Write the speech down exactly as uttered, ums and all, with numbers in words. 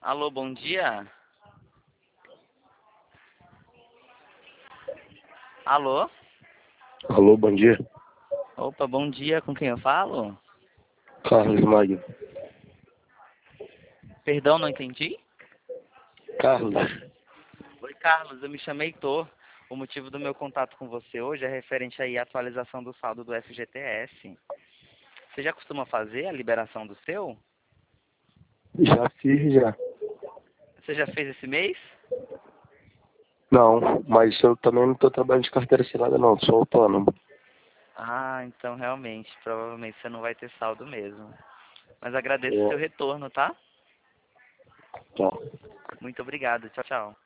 Alô, bom dia. Alô? Alô, bom dia. Opa, bom dia. Com quem eu falo? Carlos Magno. Perdão, não entendi? Carlos. Oi, Carlos. Eu me chamei Heitor. O motivo do meu contato com você hoje é referente aí à atualização do saldo do F G T S. Você já costuma fazer a liberação do seu? Já fiz, já. Você já fez esse mês? Não, mas eu também não estou trabalhando de carteira assinada não, sou autônomo. Ah, então realmente, provavelmente você não vai ter saldo mesmo. Mas agradeço o É, seu retorno, tá? tá. Muito obrigado. Tchau, tchau.